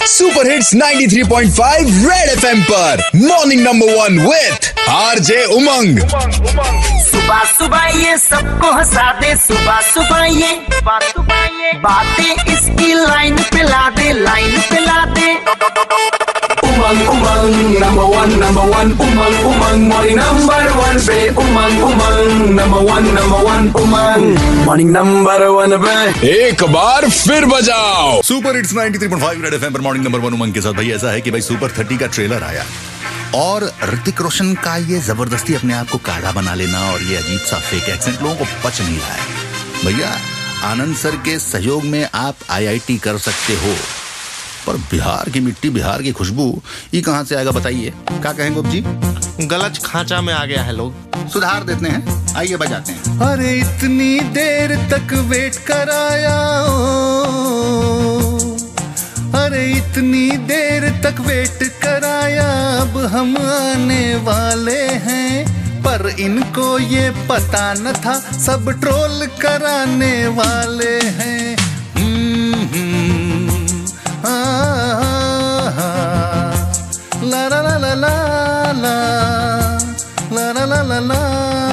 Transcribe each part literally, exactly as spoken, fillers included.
Super hits ninety three point five red FM पर morning number one with RJ Umang. सुबह सुबह ये सबको हंसा दे, सुबह सुबह ये बातें इसकी लाइन पे ला दे, लाइन पे ला दे। Umang Umang number one number one Umang Umang morning number one पे Umang Umang number one number one Umang morning number one पे एक बार फिर बजाओ। Super hits ninety three point five red FM पर मॉर्निंग नंबर वन उमंग के साथ। भाई ऐसा है कि भाई सुपर थर्टी का ट्रेलर आया और ऋतिक रोशन का ये जबरदस्ती अपने आप को काढ़ा बना लेना और ये अजीब सा फेक एक्सेंट लोगों को पच नहीं रहा है। भैया आनंद सर के सहयोग में आप आईआईटी कर सकते हो, पर बिहार की मिट्टी बिहार की खुशबू ये कहां से आएगा बताइए। क्या कहेंगे गोप जी? गलत खांचा में आ गया है, लोग सुधार देते हैं, आइए बजाते हैं। अरे इतनी देर तक वेट कराया, अरे इतनी देर तक वेट कराया, अब हम आने वाले हैं, पर इनको ये पता न था सब ट्रोल कराने वाले हैं। आ, आ, आ, ला ला ला ला ला ला ला ला ला ला।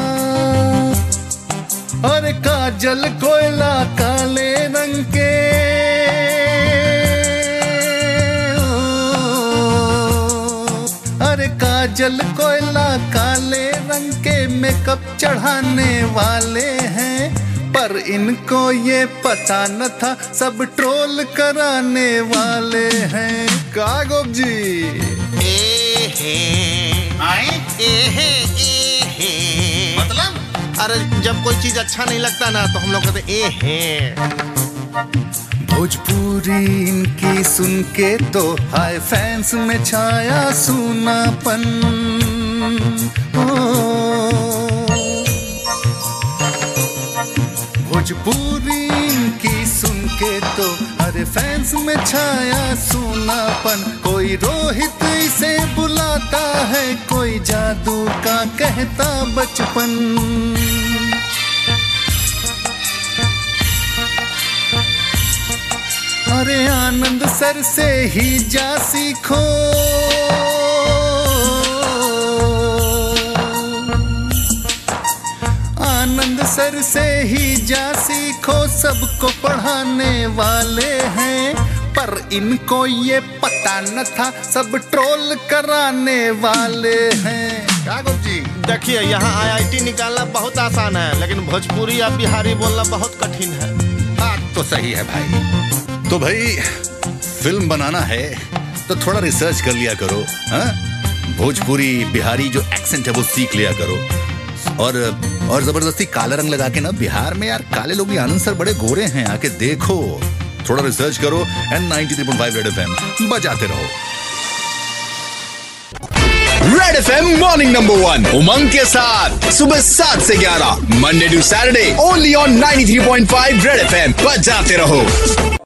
अरे काजल कोयला काले रंग के, अरे काजल कोयला काले रंग के मेकअप चढ़ाने वाले हैं, पर इनको ये पता न था सब ट्रोल कराने वाले हैं। का गोप जी? ए हे आए ए हे ए हे मतलब, अरे जब कोई चीज अच्छा नहीं लगता ना तो हम लोग कहते ए हे। भोजपुरी इनकी सुन के तो हाय फैंस में छाया सूनापन। भोजपुरी इनकी सुन के तो हर फैंस में छाया सूनापन। कोई रोहित इसे बुलाता है, कोई जादू का कहता बचपन। अरे आनंद सर से ही जा सीखो, आनंद सर से ही जा सीखो, सबको पढ़ाने वाले हैं, पर इनको ये पता न था सब ट्रोल कराने वाले हैं। क्या गोप जी? देखिए यहाँ आईआईटी निकालना बहुत आसान है, लेकिन भोजपुरी या बिहारी बोलना बहुत कठिन है। बात तो सही है भाई। तो भाई फिल्म बनाना है तो थोड़ा रिसर्च कर लिया करो, हाँ? भोजपुरी बिहारी जो एक्सेंट है वो सीख लिया करो, और और जबरदस्ती काला रंग लगा के ना, बिहार में यार काले लोग भी आनंद सर बड़े गोरे हैं, आके देखो, थोड़ा रिसर्च करो and ninety three point five red FM बजाते रहो। Red FM morning number one Umang के साथ सुबह सात से ग्यारह Monday to Saturday only on ninety three point five red FM बजाते रहो।